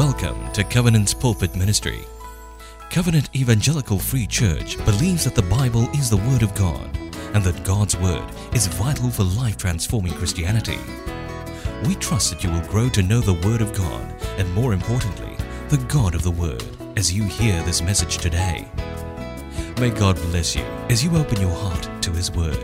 Welcome to Covenant's Pulpit Ministry. Covenant Evangelical Free Church believes that the Bible is the Word of God and that God's Word is vital for life-transforming Christianity. We trust that you will grow to know the Word of God and, more importantly, the God of the Word as you hear this message today. May God bless you as you open your heart to His Word.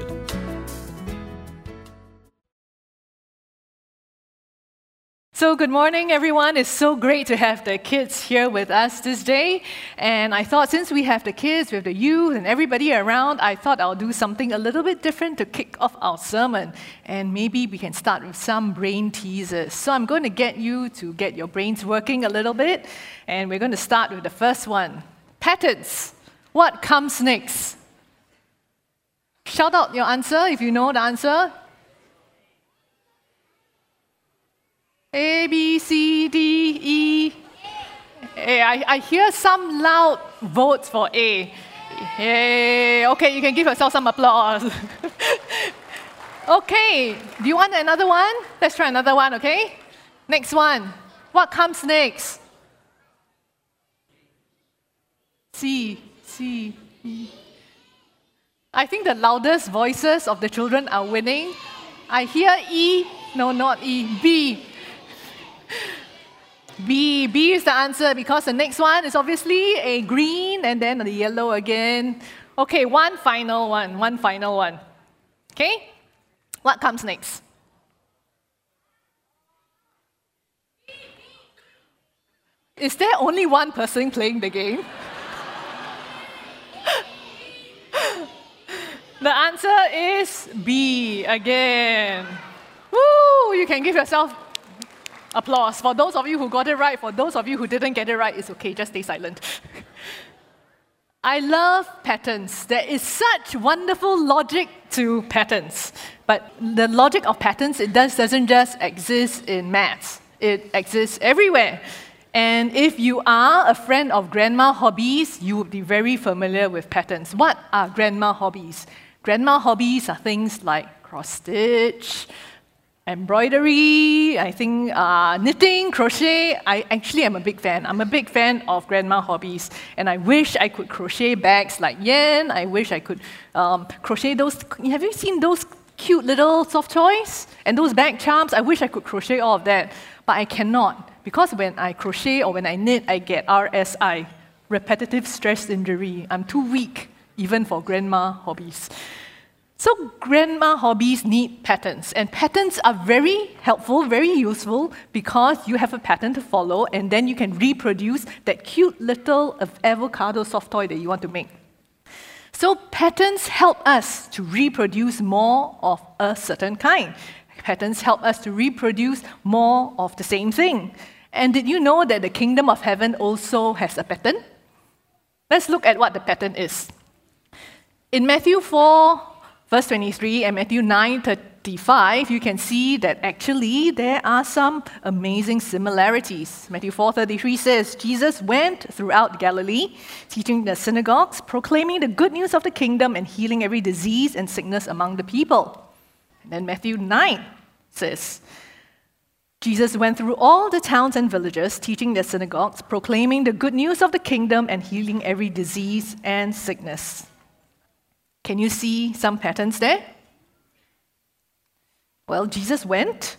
So good morning, everyone. It's so great to have the kids here with us this day. And I thought since we have the kids, we have the youth and everybody around, I thought I'll do something a little bit different to kick off our sermon. And maybe we can start with some brain teasers. So I'm going to get you to get your brains working a little bit. And we're going to start with the first one. Patterns. What comes next? Shout out your answer if you know the answer. A, B, C, D, E. A. I hear some loud votes for A. A. Okay, you can give yourself some applause. Okay, do you want another one? Let's try another one, okay? Next one. What comes next? C, E. I think the loudest voices of the children are winning. I hear E. No, not E. B. B is the answer because the next one is obviously a green and then the yellow again. Okay, one final one. Okay? What comes next? Is there only one person playing the game? The answer is B again. Woo! You can give yourself applause. For those of you who got it right, for those of you who didn't get it right, it's okay, just stay silent. I love patterns. There is such wonderful logic to patterns. But the logic of patterns, it doesn't just exist in maths. It exists everywhere. And if you are a friend of Grandma Hobbies, you would be very familiar with patterns. What are Grandma Hobbies? Grandma Hobbies are things like cross-stitch, embroidery, I think knitting, crochet. I actually am a big fan. I'm a big fan of Grandma Hobbies. And I wish I could crochet bags like Yen. I wish I could crochet those. Have you seen those cute little soft toys? And those bag charms? I wish I could crochet all of that. But I cannot. Because when I crochet or when I knit, I get RSI, repetitive stress injury. I'm too weak, even for Grandma Hobbies. So Grandma Hobbies need patterns, and patterns are very helpful, very useful, because you have a pattern to follow, and then you can reproduce that cute little avocado soft toy that you want to make. So patterns help us to reproduce more of a certain kind. Patterns help us to reproduce more of the same thing. And did you know that the kingdom of heaven also has a pattern? Let's look at what the pattern is. In Matthew 4, Verse 23 and Matthew 9:35, you can see that actually there are some amazing similarities. Matthew 4:33 says, Jesus went throughout Galilee, teaching the synagogues, proclaiming the good news of the kingdom and healing every disease and sickness among the people. And then Matthew 9 says, Jesus went through all the towns and villages, teaching their synagogues, proclaiming the good news of the kingdom and healing every disease and sickness. Can you see some patterns there? Well, Jesus went.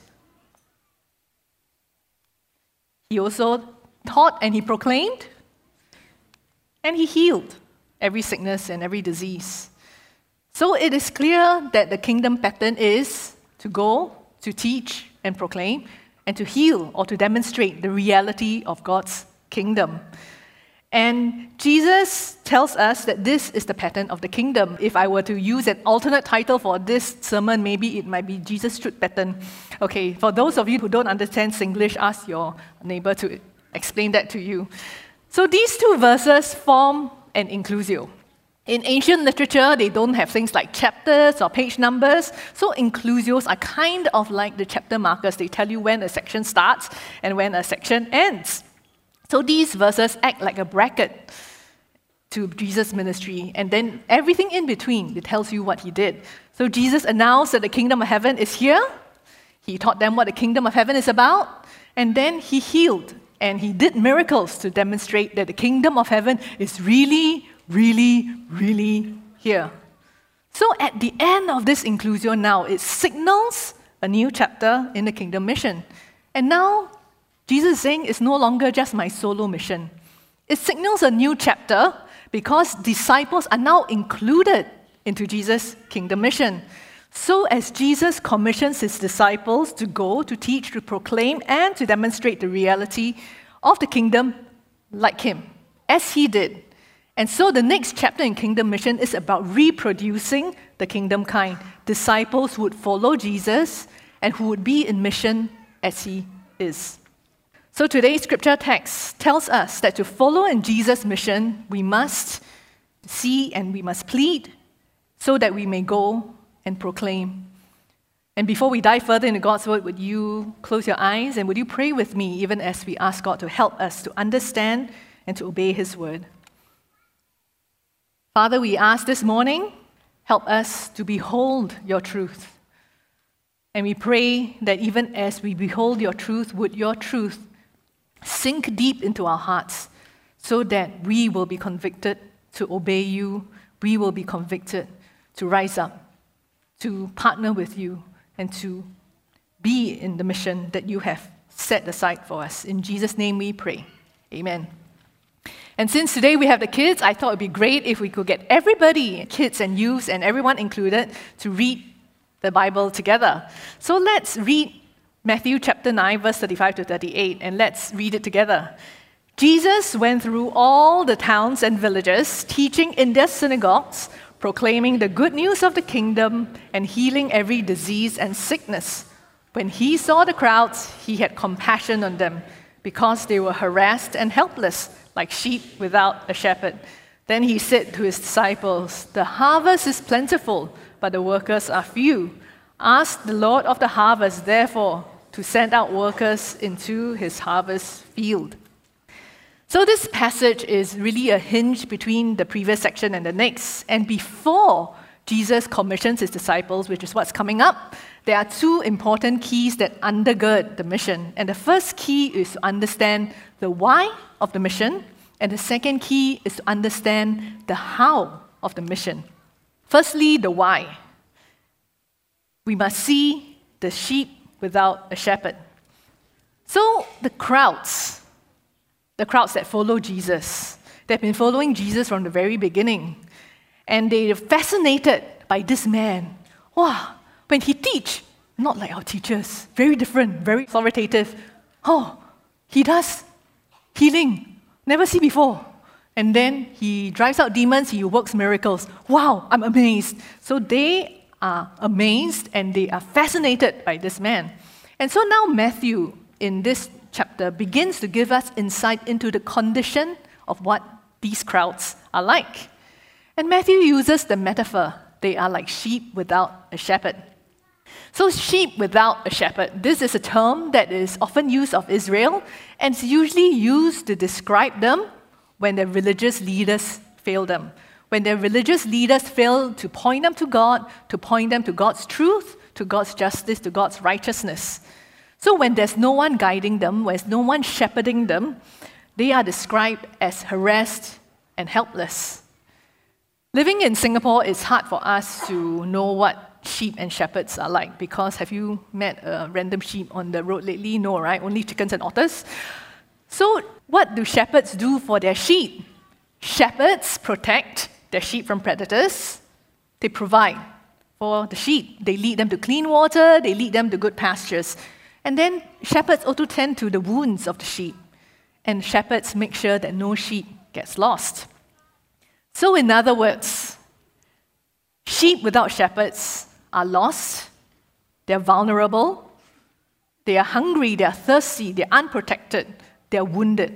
He also taught and he proclaimed. And he healed every sickness and every disease. So it is clear that the kingdom pattern is to go, to teach and proclaim, and to heal or to demonstrate the reality of God's kingdom. And Jesus tells us that this is the pattern of the kingdom. If I were to use an alternate title for this sermon, maybe it might be Jesus' truth pattern. Okay, for those of you who don't understand Singlish, ask your neighbor to explain that to you. So these two verses form an inclusio. In ancient literature, they don't have things like chapters or page numbers, so inclusios are kind of like the chapter markers. They tell you when a section starts and when a section ends. So these verses act like a bracket to Jesus' ministry, and then everything in between, it tells you what he did. So Jesus announced that the kingdom of heaven is here. He taught them what the kingdom of heaven is about, and then he healed and he did miracles to demonstrate that the kingdom of heaven is really, really, really here. So at the end of this inclusio now, it signals a new chapter in the kingdom mission. And now, Jesus is saying it's no longer just my solo mission. It signals a new chapter because disciples are now included into Jesus' kingdom mission. So as Jesus commissions his disciples to go, to teach, to proclaim, and to demonstrate the reality of the kingdom like him, as he did. And so the next chapter in kingdom mission is about reproducing the kingdom kind. Disciples who would follow Jesus and who would be in mission as he is. So today's scripture text tells us that to follow in Jesus' mission, we must see and we must plead so that we may go and proclaim. And before we dive further into God's word, would you close your eyes and would you pray with me even as we ask God to help us to understand and to obey his word? Father, we ask this morning, help us to behold your truth. And we pray that even as we behold your truth, would your truth sink deep into our hearts so that we will be convicted to obey you, we will be convicted to rise up, to partner with you, and to be in the mission that you have set aside for us. In Jesus' name we pray. Amen. And since today we have the kids, I thought it would be great if we could get everybody, kids and youths and everyone included, to read the Bible together. So let's read Matthew chapter 9, verse 35 to 38, and let's read it together. Jesus went through all the towns and villages, teaching in their synagogues, proclaiming the good news of the kingdom and healing every disease and sickness. When he saw the crowds, he had compassion on them because they were harassed and helpless, like sheep without a shepherd. Then he said to his disciples, "The harvest is plentiful, but the workers are few. Ask the Lord of the harvest, therefore, to send out workers into his harvest field." So this passage is really a hinge between the previous section and the next. And before Jesus commissions his disciples, which is what's coming up, there are two important keys that undergird the mission. And the first key is to understand the why of the mission, and the second key is to understand the how of the mission. Firstly, the why. We must see the sheep without a shepherd. So the crowds that follow Jesus, they've been following Jesus from the very beginning. And they're fascinated by this man. Wow, when he teach, not like our teachers, very different, very authoritative. Oh, he does healing, never see before. And then he drives out demons, he works miracles. Wow, I'm amazed. So they are amazed and they are fascinated by this man. And so now Matthew, in this chapter, begins to give us insight into the condition of what these crowds are like. And Matthew uses the metaphor, they are like sheep without a shepherd. So sheep without a shepherd, this is a term that is often used of Israel, and it's usually used to describe them when their religious leaders fail them. When their religious leaders fail to point them to God, to point them to God's truth, to God's justice, to God's righteousness. So when there's no one guiding them, when there's no one shepherding them, they are described as harassed and helpless. Living in Singapore, it's hard for us to know what sheep and shepherds are like, because have you met a random sheep on the road lately? No, right? Only chickens and otters. So what do shepherds do for their sheep? Shepherds protect their sheep from predators. They provide for the sheep. They lead them to clean water, they lead them to good pastures. And then shepherds also tend to the wounds of the sheep. And shepherds make sure that no sheep gets lost. So in other words, sheep without shepherds are lost, they're vulnerable, they are hungry, they are thirsty, they're unprotected, they're wounded.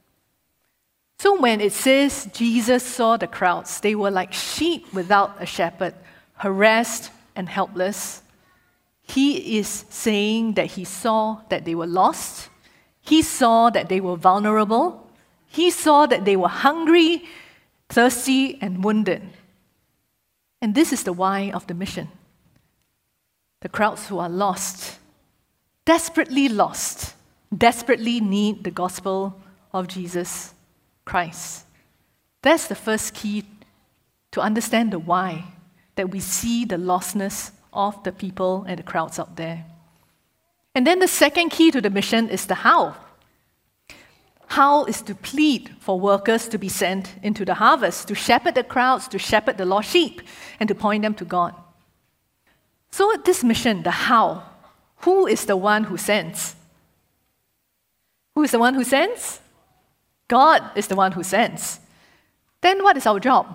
So when it says Jesus saw the crowds, they were like sheep without a shepherd, harassed and helpless. He is saying that he saw that they were lost, he saw that they were vulnerable, he saw that they were hungry, thirsty, and wounded. And this is the why of the mission. The crowds who are lost, desperately lost, desperately need the gospel of Jesus Christ. That's the first key to understand the why, that we see the lostness of the people and the crowds out there. And then the second key to the mission is the how. How is to plead for workers to be sent into the harvest, to shepherd the crowds, to shepherd the lost sheep, and to point them to God. So this mission, the how, who is the one who sends? Who is the one who sends? God is the one who sends. Then what is our job?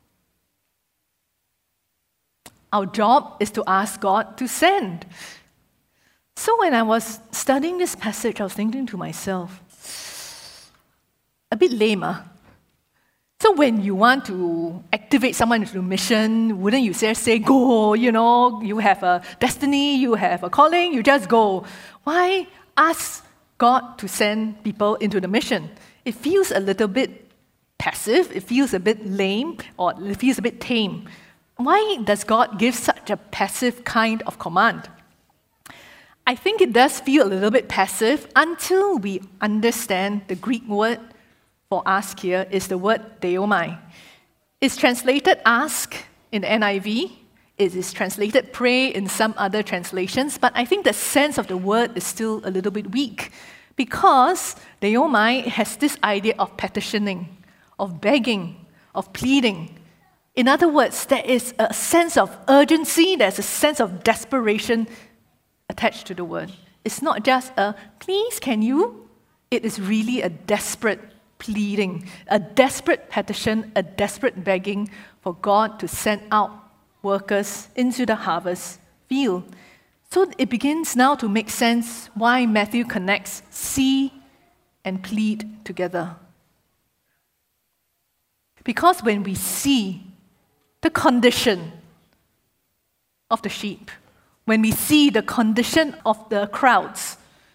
Our job is to ask God to send. So when I was studying this passage, I was thinking to myself, a bit lame, huh? So when you want to activate someone into a mission, wouldn't you say go, you have a destiny, you have a calling, you just go. Why ask God to send people into the mission? It feels a little bit passive, it feels a bit lame, or it feels a bit tame. Why does God give such a passive kind of command? I think it does feel a little bit passive until we understand the Greek word for ask here is the word deomai. It's translated ask in the NIV. It is translated pray in some other translations, but I think the sense of the word is still a little bit weak because deomai has this idea of petitioning, of begging, of pleading. In other words, there is a sense of urgency, there's a sense of desperation attached to the word. It's not just a please, can you? It is really a desperate pleading, a desperate petition, a desperate begging for God to send out workers into the harvest field. So it begins now to make sense why Matthew connects see and plead together. Because when we see the condition of the sheep, when we see the condition of the crowds,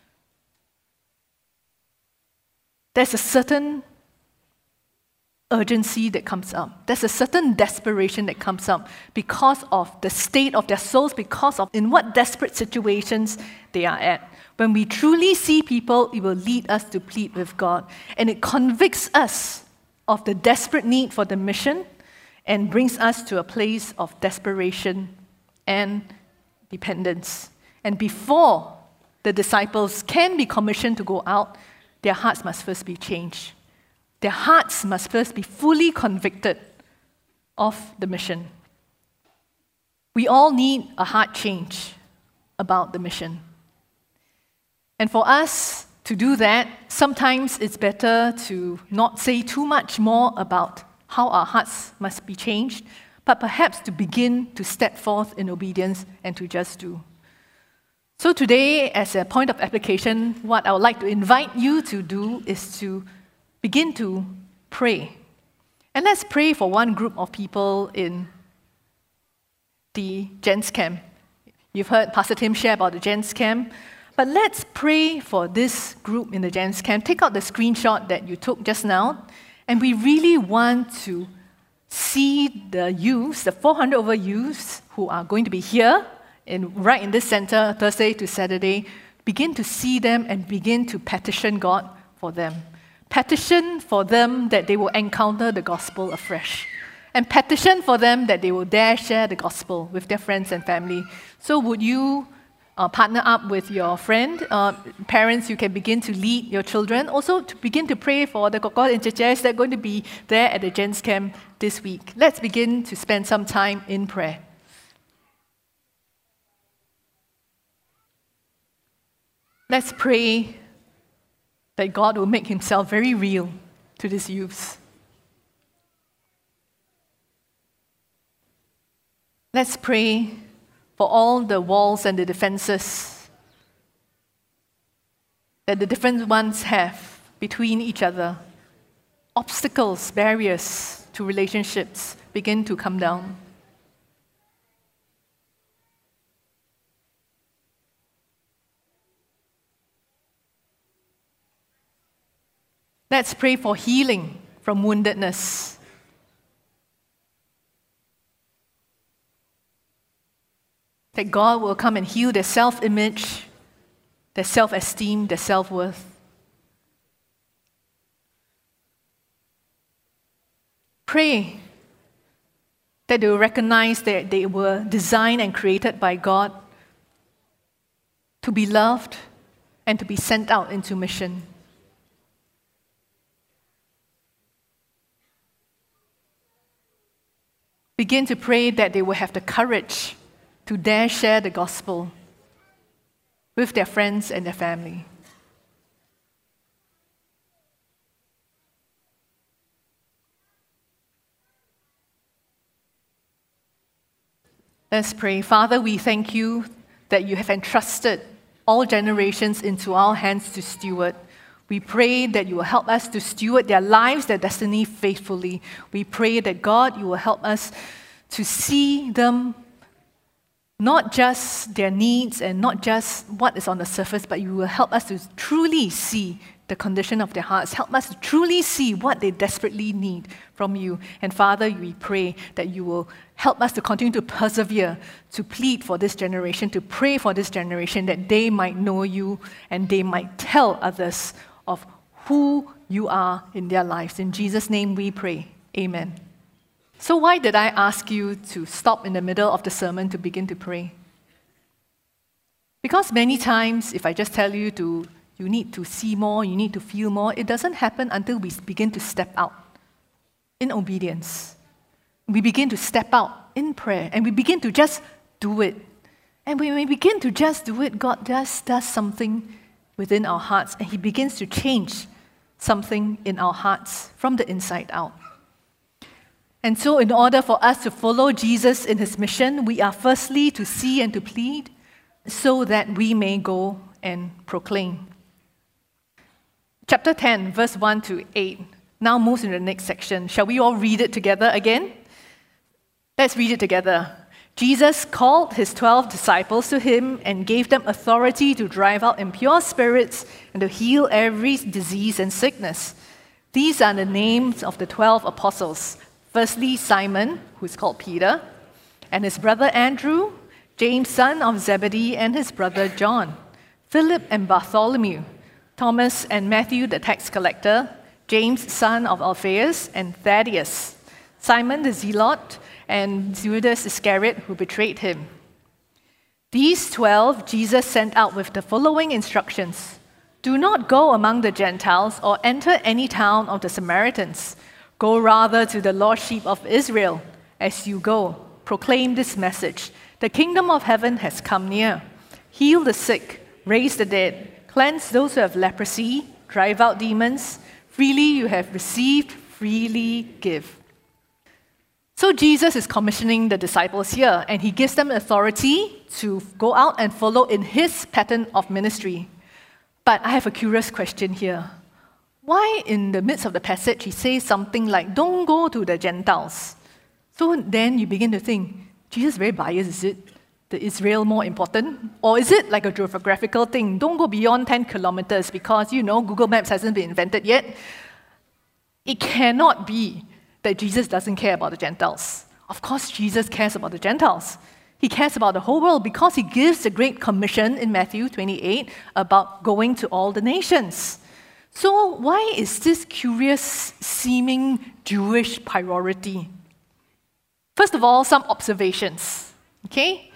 there's a certain urgency that comes up. There's a certain desperation that comes up because of the state of their souls, because of in what desperate situations they are at. When we truly see people, it will lead us to plead with God. And it convicts us of the desperate need for the mission and brings us to a place of desperation and dependence. And before the disciples can be commissioned to go out, their hearts must first be changed. Their hearts must first be fully convicted of the mission. We all need a heart change about the mission. And for us to do that, sometimes it's better to not say too much more about how our hearts must be changed, but perhaps to begin to step forth in obedience and to just do. So today, as a point of application, what I would like to invite you to do is to begin to pray. And let's pray for one group of people in the Gents Camp. You've heard Pastor Tim share about the Gents Camp, but let's pray for this group in the Gents Camp. Take out the screenshot that you took just now, and we really want to see the youths, the 400 over youths who are going to be here right in this center, Thursday to Saturday, begin to see them and begin to petition God for them. Petition for them that they will encounter the gospel afresh. And petition for them that they will dare share the gospel with their friends and family. So would you partner up with your friend? Parents, you can begin to lead your children. Also, to begin to pray for the Kokor and Cheches that are going to be there at the Gents Camp this week. Let's begin to spend some time in prayer. Let's pray that God will make himself very real to these youths. Let's pray for all the walls and the defenses that the different ones have between each other. Obstacles, barriers to relationships begin to come down. Let's pray for healing from woundedness. That God will come and heal their self-image, their self-esteem, their self-worth. Pray that they will recognize that they were designed and created by God to be loved and to be sent out into mission. Begin to pray that they will have the courage to dare share the gospel with their friends and their family. Let's pray. Father, we thank you that you have entrusted all generations into our hands to steward. We pray that you will help us to steward their lives, their destiny faithfully. We pray that, God, you will help us to see them, not just their needs and not just what is on the surface, but you will help us to truly see the condition of their hearts. Help us to truly see what they desperately need from you. And Father, we pray that you will help us to continue to persevere, to plead for this generation, to pray for this generation, that they might know you and they might tell others of who you are in their lives. In Jesus' name we pray. Amen. So why did I ask you to stop in the middle of the sermon to begin to pray? Because many times, if I just tell you you need to see more, you need to feel more, it doesn't happen until we begin to step out in obedience. We begin to step out in prayer, and we begin to just do it. And when we begin to just do it, God just does something within our hearts, and He begins to change something in our hearts from the inside out. And so in order for us to follow Jesus in His mission, we are firstly to see and to plead so that we may go and proclaim. Chapter 10, verse 1 to 8, now moves into the next section. Shall we all read it together again? Let's read it together. Jesus called His 12 disciples to Him and gave them authority to drive out impure spirits and to heal every disease and sickness. These are the names of the 12 apostles. Firstly, Simon, who is called Peter, and his brother Andrew, James, son of Zebedee, and his brother John, Philip and Bartholomew, Thomas and Matthew the tax collector, James, son of Alphaeus, and Thaddeus, Simon the Zealot, and Judas Iscariot, who betrayed him. These 12 Jesus sent out with the following instructions: Do not go among the Gentiles or enter any town of the Samaritans. Go rather to the lost sheep of Israel. As you go, proclaim this message: The kingdom of heaven has come near. Heal the sick, raise the dead, cleanse those who have leprosy, drive out demons. Freely you have received, freely give. So Jesus is commissioning the disciples here, and He gives them authority to go out and follow in His pattern of ministry. But I have a curious question here. Why in the midst of the passage He says something like, don't go to the Gentiles? So then you begin to think, Jesus is very biased, is it? The Israel more important? Or is it like a geographical thing? Don't go beyond 10 kilometers because, Google Maps hasn't been invented yet. It cannot be that Jesus doesn't care about the Gentiles. Of course, Jesus cares about the Gentiles. He cares about the whole world because He gives the Great Commission in Matthew 28 about going to all the nations. So why is this curious seeming Jewish priority? First of all, some observations. Okay?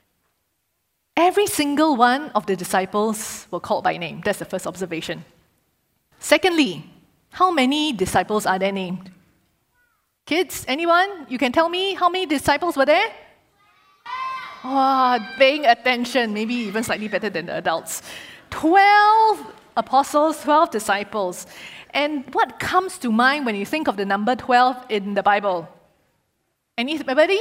Every single one of the disciples were called by name. That's the first observation. Secondly, how many disciples are there named? Kids, anyone? You can tell me how many disciples were there? Paying attention, maybe even slightly better than the adults. 12 apostles, 12 disciples. And what comes to mind when you think of the number 12 in the Bible? Anybody?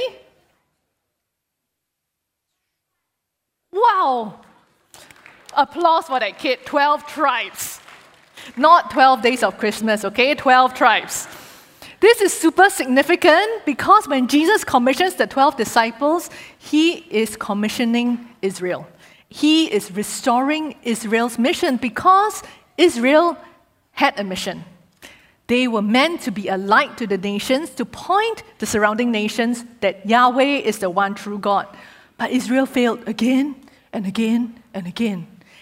Wow! Applause for that kid. 12 tribes. Not 12 days of Christmas, okay? 12 tribes. This is super significant because when Jesus commissions the 12 disciples, He is commissioning Israel. He is restoring Israel's mission because Israel had a mission. They were meant to be a light to the nations, to point the surrounding nations that Yahweh is the one true God. But Israel failed again and again and again.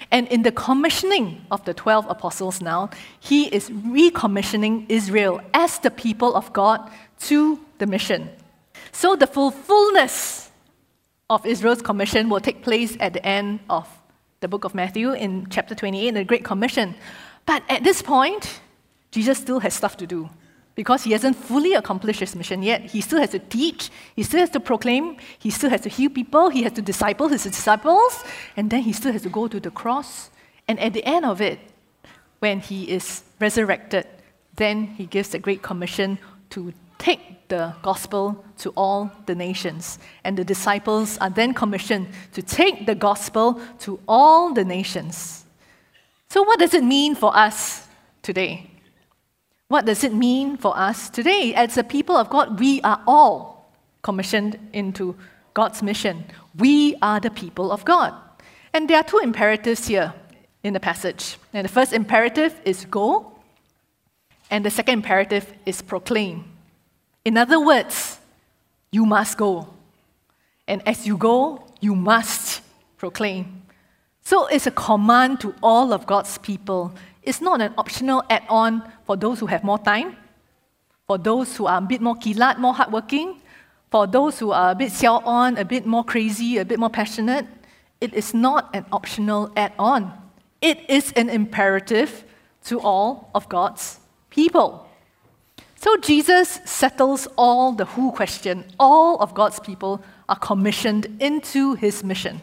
And in the commissioning of the 12 apostles now, he is recommissioning Israel as the people of God to the mission. So the fullness of Israel's commission will take place at the end of the book of Matthew in chapter 28, the Great Commission. But at this point, Jesus still has stuff to do because he hasn't fully accomplished his mission yet. He still has to teach, he still has to proclaim, he still has to heal people, he has to disciple his disciples, and then he still has to go to the cross. And at the end of it, when he is resurrected, then he gives the Great Commission to take the gospel to all the nations. And the disciples are then commissioned to take the gospel to all the nations. So what does it mean for us today? What does it mean for us today? As a people of God, we are all commissioned into God's mission. We are the people of God. And there are two imperatives here in the passage. And the first imperative is go, and the second imperative is proclaim. In other words, you must go. And as you go, you must proclaim. So it's a command to all of God's people. It's not an optional add-on for those who have more time, for those who are a bit more kilat, more hardworking, for those who are a bit xiao on, a bit more crazy, a bit more passionate. It is not an optional add-on. It is an imperative to all of God's people. So Jesus settles all the who question. All of God's people are commissioned into his mission.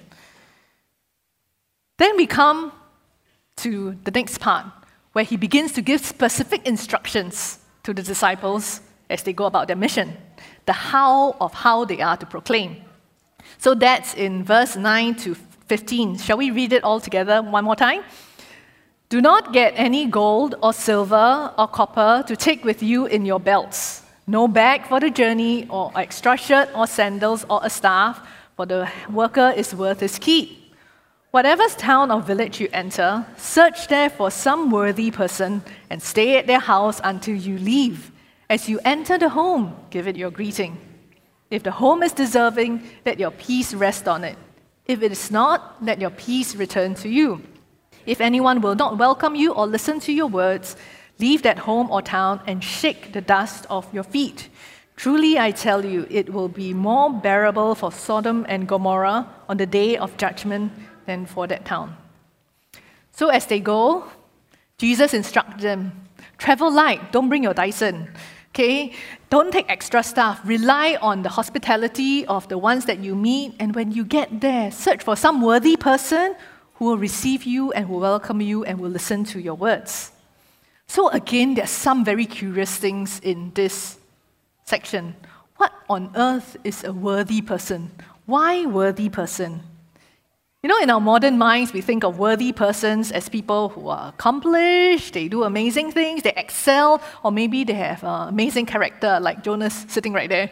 Then we come to the next part, where he begins to give specific instructions to the disciples as they go about their mission, the how of how they are to proclaim. So that's in verse 9 to 15. Shall we read it all together one more time? Do not get any gold or silver or copper to take with you in your belts. No bag for the journey, or extra shirt or sandals or a staff, for the worker is worth his keep. Whatever town or village you enter, search there for some worthy person and stay at their house until you leave. As you enter the home, give it your greeting. If the home is deserving, let your peace rest on it. If it is not, let your peace return to you. If anyone will not welcome you or listen to your words, leave that home or town and shake the dust off your feet. Truly, I tell you, it will be more bearable for Sodom and Gomorrah on the day of judgment than for that town. So as they go, Jesus instructs them, travel light, don't bring your Dyson. Okay? Don't take extra stuff. Rely on the hospitality of the ones that you meet, and when you get there, search for some worthy person who will receive you and will welcome you and will listen to your words. So again, there are some very curious things in this section. What on earth is a worthy person? Why worthy person? You know, in our modern minds, we think of worthy persons as people who are accomplished, they do amazing things, they excel, or maybe they have amazing character, like Jonas sitting right there.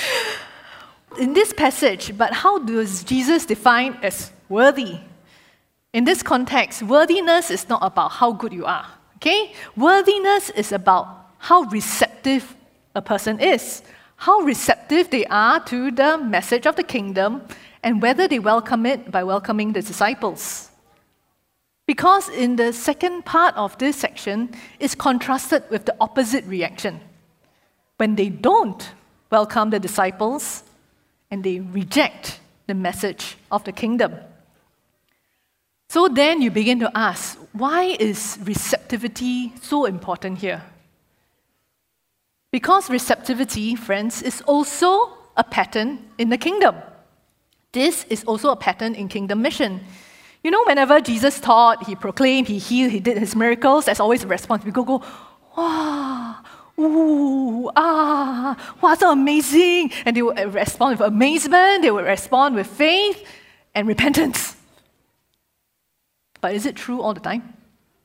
In this passage, but how does Jesus define as worthy? In this context, worthiness is not about how good you are, okay? Worthiness is about how receptive a person is, how receptive they are to the message of the kingdom, and whether they welcome it by welcoming the disciples. Because in the second part of this section, it's contrasted with the opposite reaction. When they don't welcome the disciples and they reject the message of the kingdom. So then you begin to ask, why is receptivity so important here? Because receptivity, friends, is also a pattern in the kingdom. This is also a pattern in kingdom mission. You know, whenever Jesus taught, he proclaimed, he healed, he did his miracles, there's always a response. We go, wow, ooh, ah, wow, so amazing. And they would respond with amazement, they would respond with faith and repentance. But is it true all the time?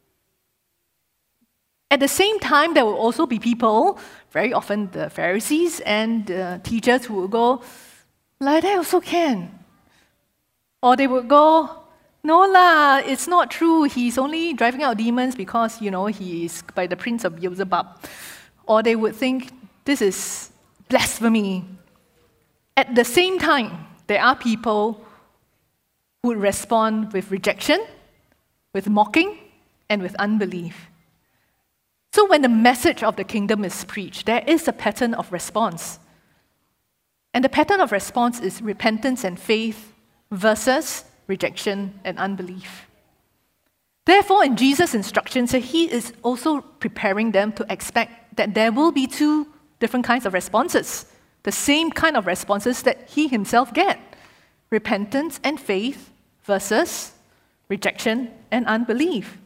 At the same time, there will also be people, very often the Pharisees and the teachers, who will go, like that also can. Or they would go, no lah, it's not true. He's only driving out demons because, he is by the prince of Beelzebub. Or they would think, this is blasphemy. At the same time, there are people who would respond with rejection with mocking, and with unbelief. So when the message of the kingdom is preached, there is a pattern of response. And the pattern of response is repentance and faith versus rejection and unbelief. Therefore, in Jesus' instructions, he is also preparing them to expect that there will be two different kinds of responses, the same kind of responses that he himself get, repentance and faith versus rejection and unbelief.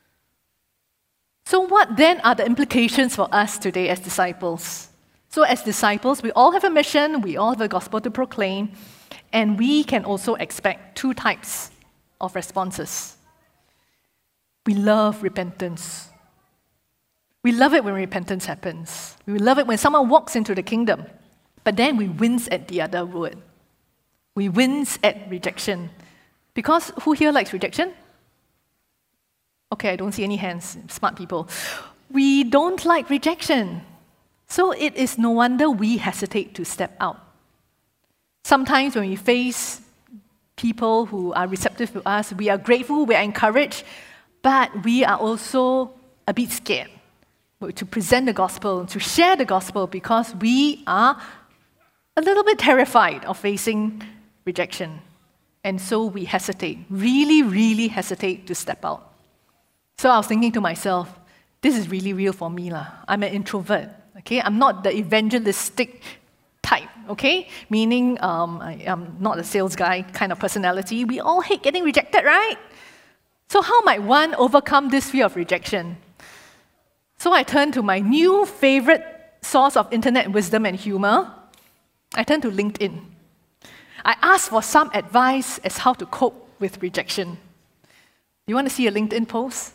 So what then are the implications for us today as disciples? So as disciples, we all have a mission, we all have a gospel to proclaim, and we can also expect two types of responses. We love repentance. We love it when repentance happens. We love it when someone walks into the kingdom. But then we wince at the other word. We wince at rejection. Because who here likes rejection? Okay, I don't see any hands, smart people. We don't like rejection. So it is no wonder we hesitate to step out. Sometimes when we face people who are receptive to us, we are grateful, we are encouraged, but we are also a bit scared to present the gospel, to share the gospel, because we are a little bit terrified of facing rejection. And so we hesitate, really, really hesitate to step out. So I was thinking to myself, this is really real for me. I'm an introvert. Okay? I'm not the evangelistic type, okay? Meaning I'm not a sales guy kind of personality. We all hate getting rejected, right? So how might one overcome this fear of rejection? So I turned to my new favorite source of internet wisdom and humor. I turned to LinkedIn. I asked for some advice as how to cope with rejection. You want to see a LinkedIn post?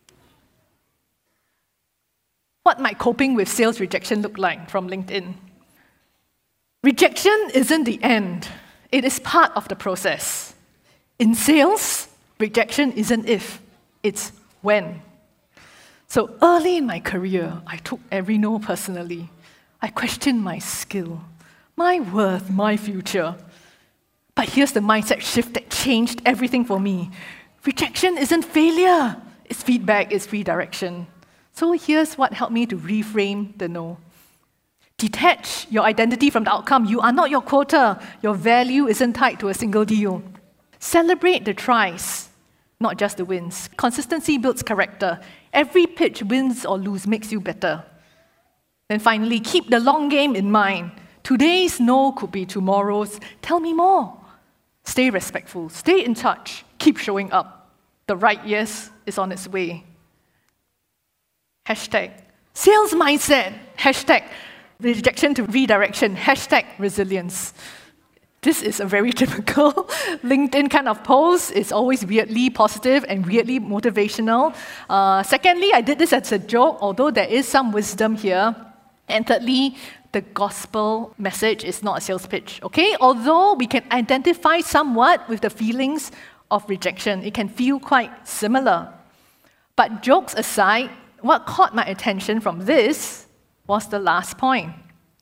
What might coping with sales rejection look like from LinkedIn? Rejection isn't the end. It is part of the process. In sales, rejection isn't if, it's when. So early in my career, I took every no personally. I questioned my skill, my worth, my future. But here's the mindset shift that changed everything for me. Rejection isn't failure. It's feedback, it's redirection. So here's what helped me to reframe the no. Detach your identity from the outcome. You are not your quota. Your value isn't tied to a single deal. Celebrate the tries, not just the wins. Consistency builds character. Every pitch, wins or lose, makes you better. Then finally, keep the long game in mind. Today's no could be tomorrow's. Tell me more. Stay respectful. Stay in touch. Keep showing up. The right yes is on its way. Hashtag sales mindset. Hashtag rejection to redirection. Hashtag resilience. This is a very typical LinkedIn kind of post. It's always weirdly positive and weirdly motivational. Secondly, I did this as a joke, although there is some wisdom here. And thirdly, the gospel message is not a sales pitch, okay? Although we can identify somewhat with the feelings of rejection, it can feel quite similar. But jokes aside, what caught my attention from this was the last point.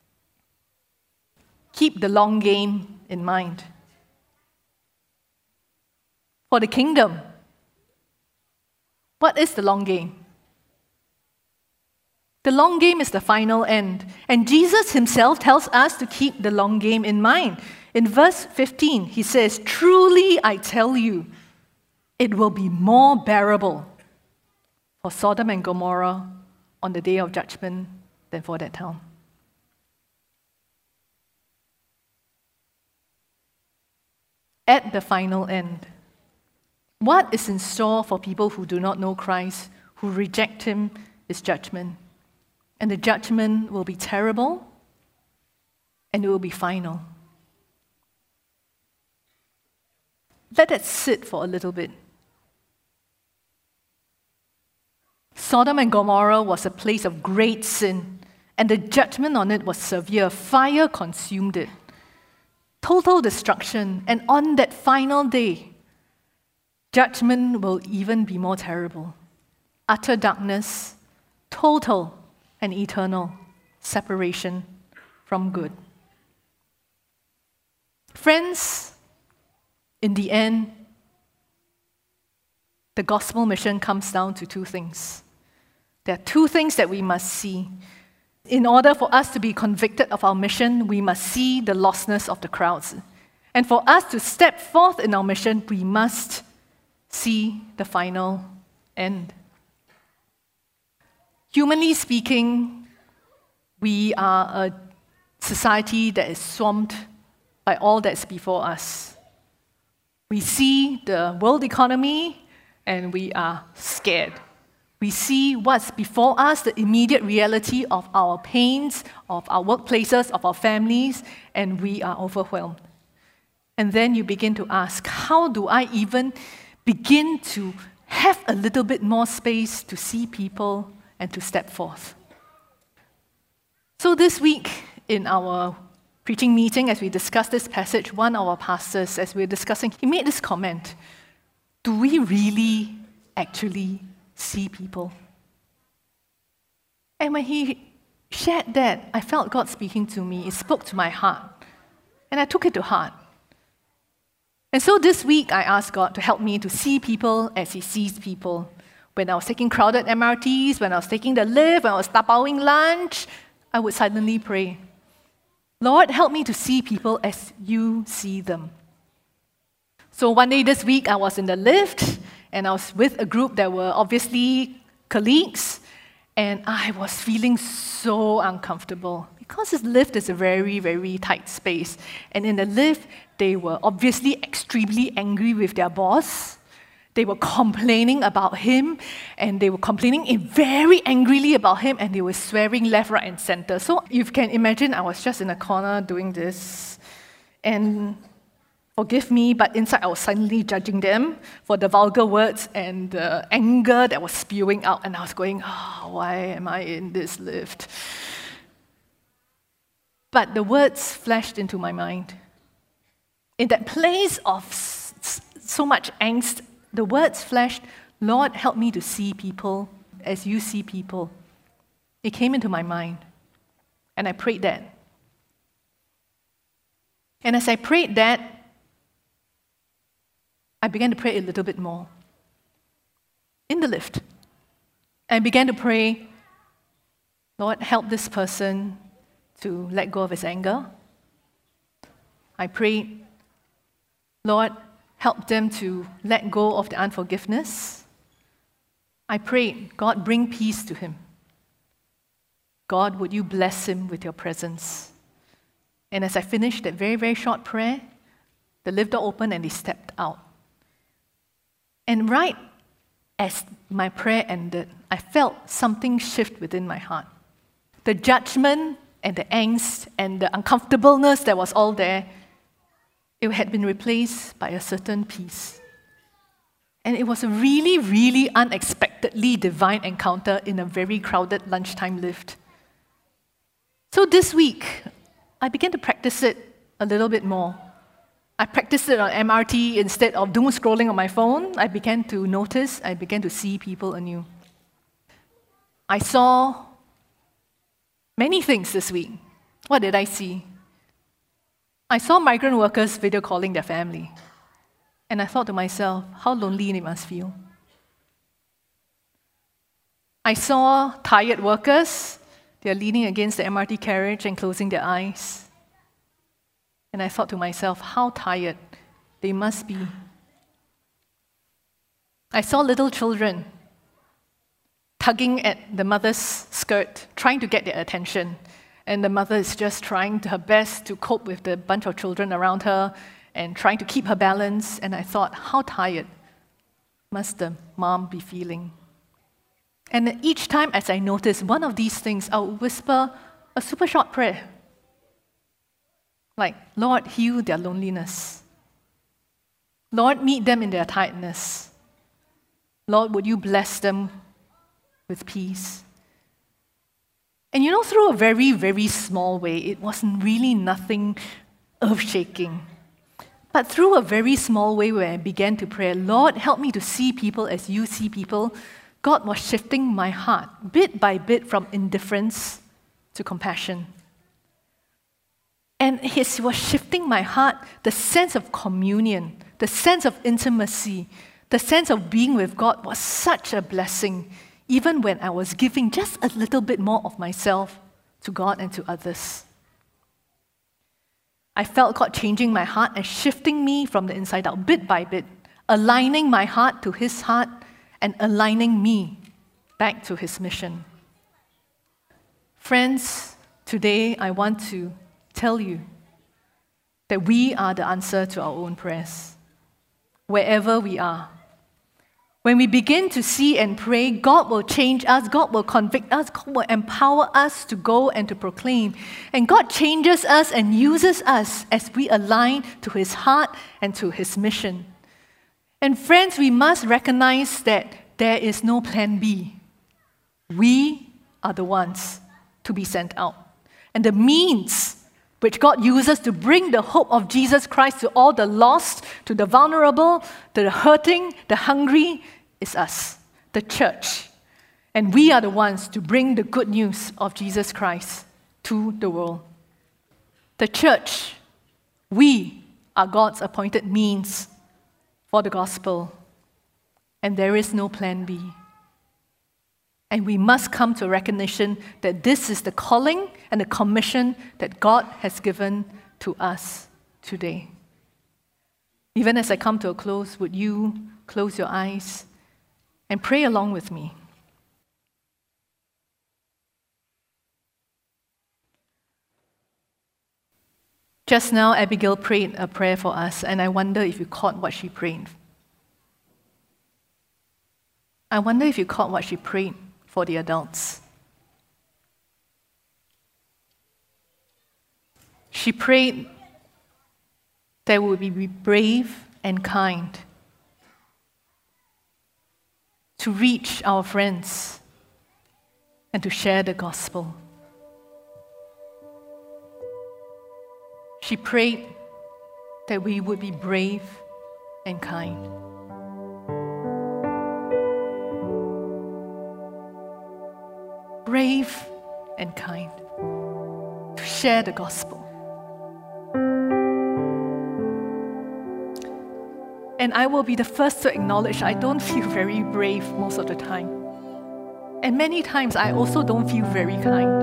Keep the long game in mind. For the kingdom, what is the long game? The long game is the final end. And Jesus himself tells us to keep the long game in mind. In verse 15, he says, "Truly I tell you, it will be more bearable for Sodom and Gomorrah on the day of judgment than for that town." At the final end, what is in store for people who do not know Christ, who reject him, is judgment. And the judgment will be terrible, and it will be final. Let that sit for a little bit. Sodom and Gomorrah was a place of great sin, and the judgment on it was severe. Fire consumed it. Total destruction, and on that final day, judgment will even be more terrible. Utter darkness, total and eternal separation from good. Friends, in the end, the gospel mission comes down to two things. There are two things that we must see. In order for us to be convicted of our mission, we must see the lostness of the crowds. And for us to step forth in our mission, we must see the final end. Humanly speaking, we are a society that is swamped by all that's before us. We see the world economy and we are scared. We see what's before us, the immediate reality of our pains, of our workplaces, of our families, and we are overwhelmed. And then you begin to ask, how do I even begin to have a little bit more space to see people and to step forth? So this week in our preaching meeting, as we discussed this passage, one of our pastors, as we were discussing, he made this comment: do we really actually see people? And when he shared that, I felt God speaking to me. It spoke to my heart. And I took it to heart. And so this week, I asked God to help me to see people as He sees people. When I was taking crowded MRTs, when I was taking the lift, when I was tapaoing lunch, I would silently pray, Lord, help me to see people as You see them. So one day this week, I was in the lift, and I was with a group that were obviously colleagues, and I was feeling so uncomfortable because this lift is a very, very tight space. And in the lift, they were obviously extremely angry with their boss. They were complaining about him, and they were complaining very angrily about him, and they were swearing left, right, and center. So you can imagine I was just in a corner doing this, and forgive me, but inside I was silently judging them for the vulgar words and the anger that was spewing out, and I was going, why am I in this lift? But the words flashed into my mind. In that place of so much angst, the words flashed, Lord, help me to see people as You see people. It came into my mind, and I prayed that. And as I prayed that, I began to pray a little bit more. In the lift, I began to pray, Lord, help this person to let go of his anger. I prayed, Lord, help them to let go of the unforgiveness. I prayed, God, bring peace to him. God, would You bless him with Your presence? And as I finished that very, very short prayer, the lift door opened and they stepped out. And right as my prayer ended, I felt something shift within my heart. The judgment and the angst and the uncomfortableness that was all there, it had been replaced by a certain peace. And it was a really, really unexpectedly divine encounter in a very crowded lunchtime lift. So this week, I began to practice it a little bit more. I practiced it on MRT instead of doom scrolling on my phone. I began to notice, I began to see people anew. I saw many things this week. What did I see? I saw migrant workers video calling their family. And I thought to myself, how lonely they must feel. I saw tired workers. They're leaning against the MRT carriage and closing their eyes. And I thought to myself, how tired they must be. I saw little children tugging at the mother's skirt, trying to get their attention. And the mother is just trying her best to cope with the bunch of children around her and trying to keep her balance. And I thought, how tired must the mom be feeling? And each time as I noticed one of these things, I would whisper a super short prayer. Like, Lord, heal their loneliness. Lord, meet them in their tiredness. Lord, would You bless them with peace? And through a very, very small way, it wasn't really nothing earth-shaking. But through a very small way where I began to pray, Lord, help me to see people as You see people, God was shifting my heart bit by bit from indifference to compassion. And He was shifting my heart, the sense of communion, the sense of intimacy, The sense of being with God was such a blessing, even when I was giving just a little bit more of myself to God and to others. I felt God changing my heart and shifting me from the inside out, bit by bit, aligning my heart to His heart and aligning me back to His mission. Friends, today I want to tell you that we are the answer to our own prayers, wherever we are. When we begin to see and pray, God will change us, God will convict us, God will empower us to go and to proclaim. And God changes us and uses us as we align to His heart and to His mission. And friends, we must recognize that there is no plan B. We are the ones to be sent out. And the means which God uses to bring the hope of Jesus Christ to all the lost, to the vulnerable, to the hurting, the hungry, is us, the church. And we are the ones to bring the good news of Jesus Christ to the world. The church, we are God's appointed means for the gospel. And there is no plan B. And we must come to a recognition that this is the calling and the commission that God has given to us today. Even as I come to a close, would you close your eyes and pray along with me? Just now, Abigail prayed a prayer for us, and I wonder if you caught what she prayed. I wonder if you caught what she prayed for the adults. She prayed that we would be brave and kind to reach our friends and to share the gospel. She prayed that we would be brave and kind. Brave and kind to share the gospel. And I will be the first to acknowledge I don't feel very brave most of the time. And many times I also don't feel very kind.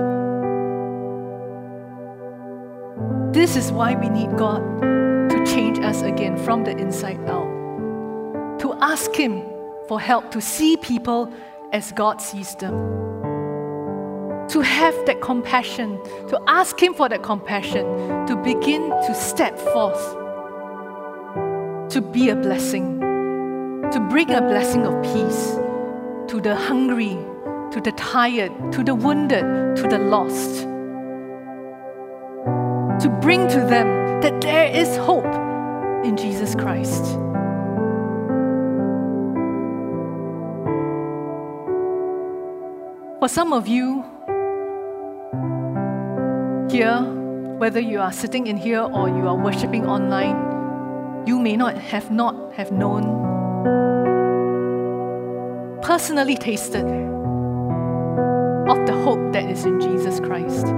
This is why we need God to change us again from the inside out. To ask Him for help, to see people as God sees them. To have that compassion, to ask Him for that compassion, to begin to step forth, to be a blessing, to bring a blessing of peace to the hungry, to the tired, to the wounded, to the lost. To bring to them that there is hope in Jesus Christ. For some of you here, whether you are sitting in here or you are worshiping online, you may not have known, personally tasted of the hope that is in Jesus Christ.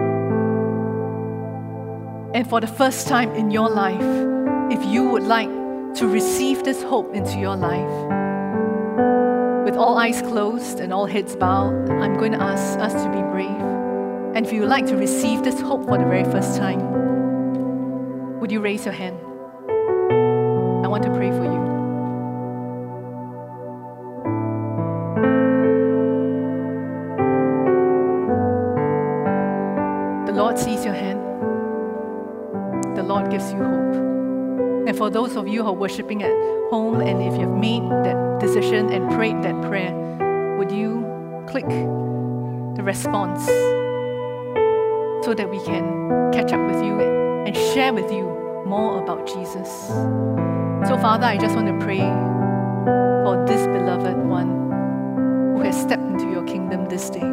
And for the first time in your life, if you would like to receive this hope into your life, with all eyes closed and all heads bowed, I'm going to ask us to be brave. And if you would like to receive this hope for the very first time, would you raise your hand? I want to pray for you. The Lord sees your hand. The Lord gives you hope. And for those of you who are worshiping at home, and if you've made that decision and prayed that prayer, would you click the response so that we can catch up with you and share with you more about Jesus? So Father, I just want to pray for this beloved one who has stepped into your kingdom this day.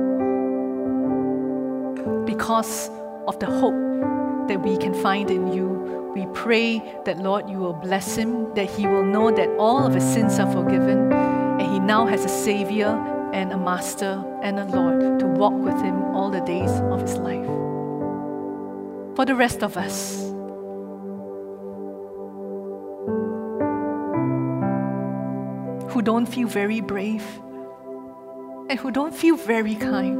Because of the hope that we can find in you, we pray that, Lord, you will bless him, that he will know that all of his sins are forgiven, and he now has a Savior and a Master and a Lord to walk with him all the days of his life. For the rest of us, who don't feel very brave and who don't feel very kind.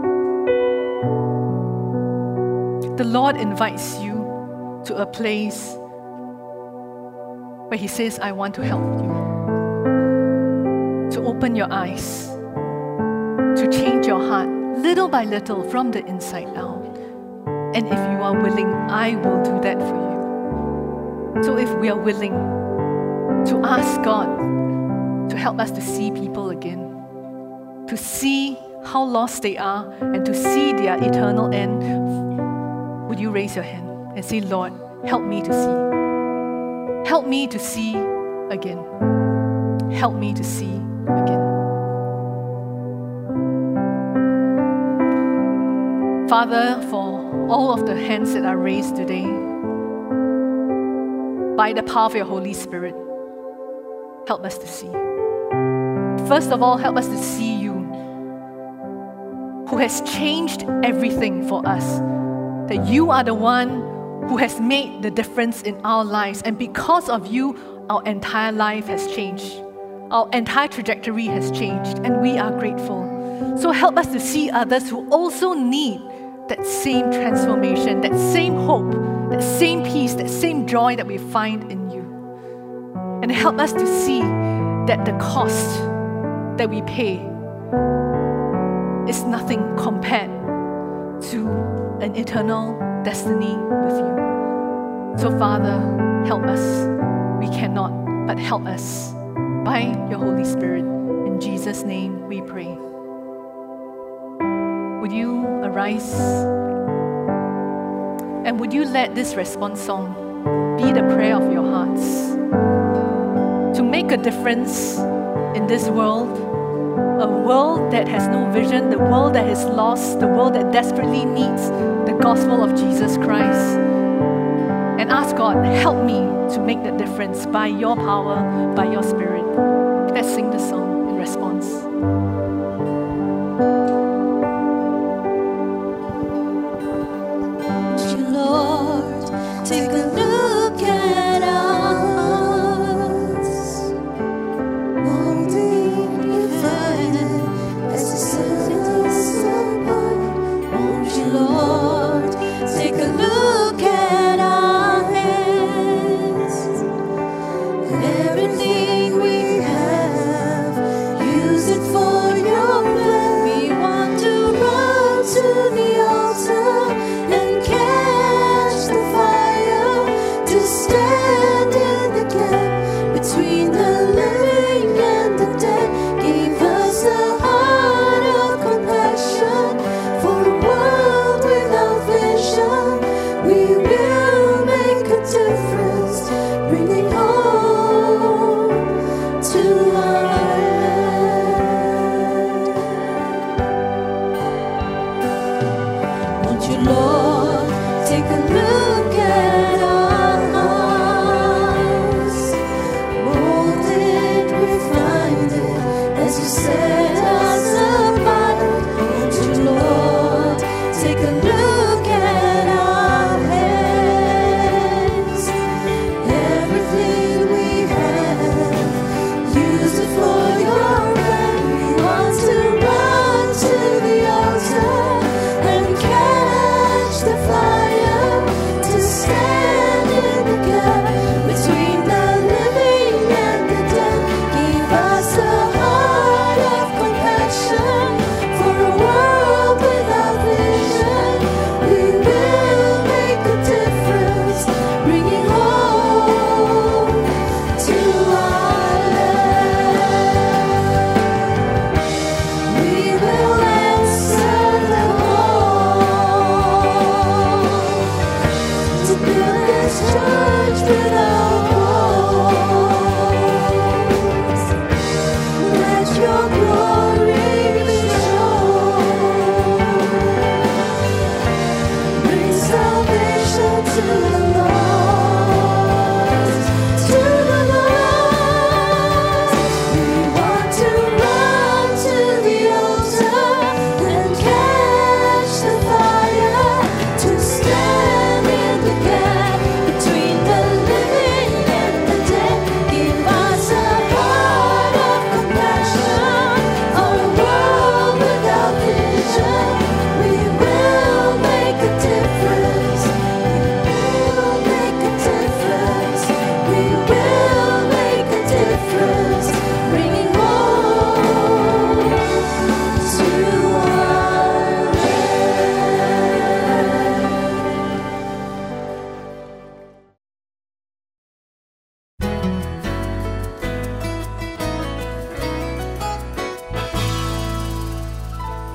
The Lord invites you to a place where He says, I want to help you, to open your eyes, to change your heart little by little from the inside out. And if you are willing, I will do that for you. So if we are willing to ask God to help us to see people again, to see how lost they are, and to see their eternal end, would you raise your hand and say, Lord, help me to see. Help me to see again. Help me to see again. Father, for all of the hands that are raised today, by the power of your Holy Spirit, help us to see. First of all, help us to see you, who has changed everything for us. That you are the one who has made the difference in our lives. And because of you, our entire life has changed. Our entire trajectory has changed. And we are grateful. So help us to see others who also need that same transformation, that same hope, that same peace, that same joy that we find in you. And help us to see that the cost that we pay is nothing compared to an eternal destiny with you. So Father, help us. We cannot, but help us by your Holy Spirit. In Jesus' name we pray. Would you arise? And would you let this response song be the prayer of your hearts? To make a difference in this world, a world that has no vision, the world that is lost, the world that desperately needs the gospel of Jesus Christ. And ask God, help me to make that difference by your power, by your Spirit. Let's sing the song in response. Lord, take a look at us, molding divine as you set us apart. Won't you, Lord, take a look at our hands, everything we have, use it for your plan. We want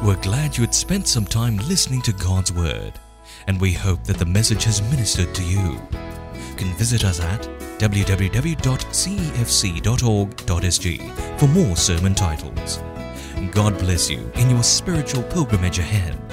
We're glad you had spent some time listening to God's Word, and we hope that the message has ministered to you. You can visit us at www.cefc.org.sg for more sermon titles. God bless you in your spiritual pilgrimage ahead.